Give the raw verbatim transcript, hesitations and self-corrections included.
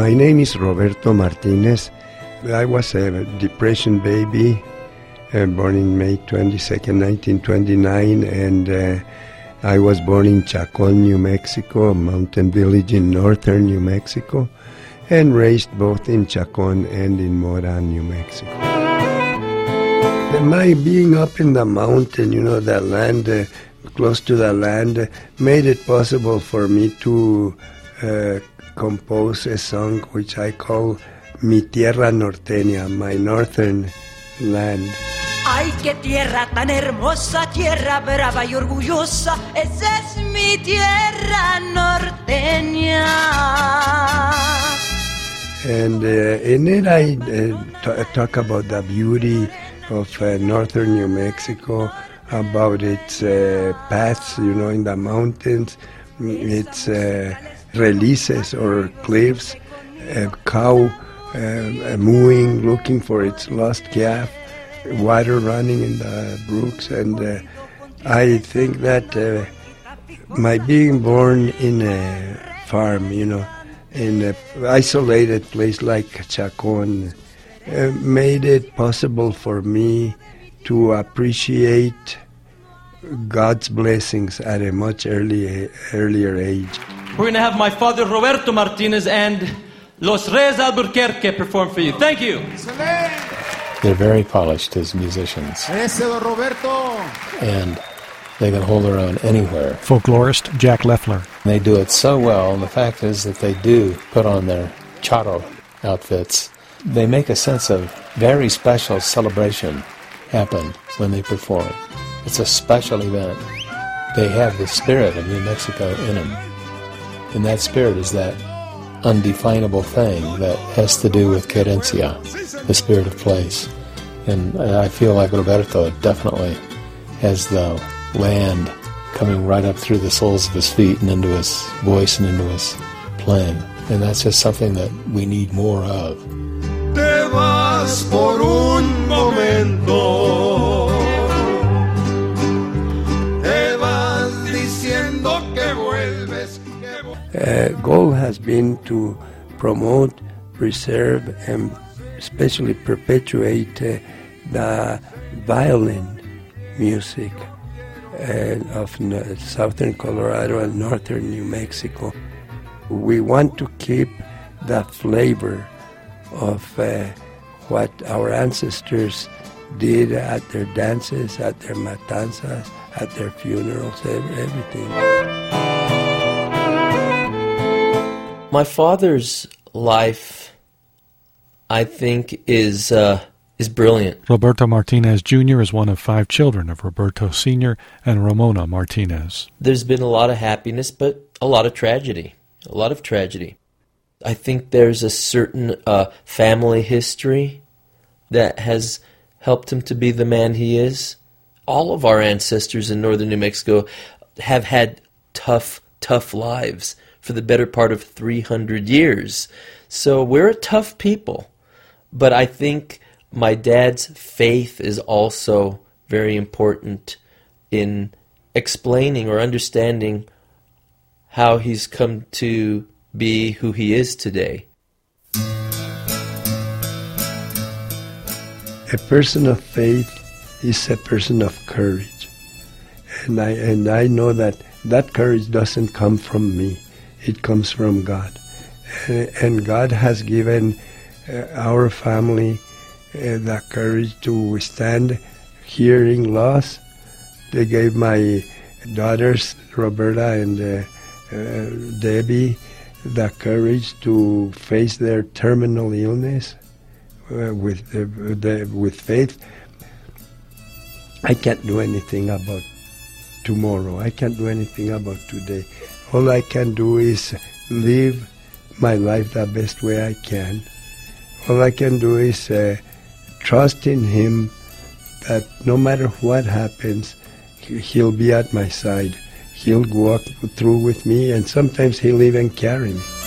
My name is Roberto Martinez. I was a Depression baby, uh, born in May twenty-second, nineteen twenty-nine, and uh, I was born in Chacon, New Mexico, a mountain village in northern New Mexico, and raised both in Chacon and in Mora, New Mexico. My being up in the mountain, you know, the land, uh, close to the land, uh, made it possible for me to uh, compose a song which I call Mi Tierra Norteña, my northern land. Ay, qué tierra tan hermosa, tierra brava y orgullosa, esa es mi tierra norteña. And uh, in it I uh, t- talk about the beauty of uh, northern New Mexico, about its uh, paths, you know, in the mountains, its uh, releases or cliffs, a cow uh, mooing, looking for its lost calf, water running in the brooks, and uh, I think that uh, my being born in a farm, you know, in an isolated place like Chacon, uh, made it possible for me to appreciate God's blessings at a much early, earlier age. We're going to have my father Roberto Martinez and Los Reyes Albuquerque perform for you. Thank you. They're very polished as musicians. And they can hold their own anywhere. Folklorist Jack Leffler. They do it so well, and the fact is that they do put on their charro outfits. They make a sense of very special celebration happen when they perform. It's a special event. They have the spirit of New Mexico in them. And that spirit is that undefinable thing that has to do with querencia, the spirit of place. And I feel like Roberto definitely has the land coming right up through the soles of his feet and into his voice and into his playing. And that's just something that we need more of. Te vas por un momento. Te vas diciendo que vuelves. Uh, goal has been to promote, preserve, and especially perpetuate uh, the violin music uh, of no- southern Colorado and northern New Mexico. We want to keep the flavor of uh, what our ancestors did at their dances, at their matanzas, at their funerals, everything. My father's life, I think, is uh, is brilliant. Roberto Martinez Junior is one of five children of Roberto Senior and Ramona Martinez. There's been a lot of happiness, but a lot of tragedy. A lot of tragedy. I think there's a certain uh, family history that has helped him to be the man he is. All of our ancestors in northern New Mexico have had tough, tough lives for the better part of three hundred years. So we're a tough people. But I think my dad's faith is also very important in explaining or understanding how he's come to be who he is today. A person of faith is a person of courage. And I, and I know that that courage doesn't come from me. It comes from God. Uh, and God has given uh, our family uh, the courage to withstand hearing loss. They gave my daughters, Roberta and uh, uh, Debbie, the courage to face their terminal illness uh, with uh, the, with faith. I can't do anything about tomorrow. I can't do anything about today. All I can do is live my life the best way I can. All I can do is uh, trust in Him that no matter what happens, He'll be at my side. He'll walk through with me, and sometimes He'll even carry me.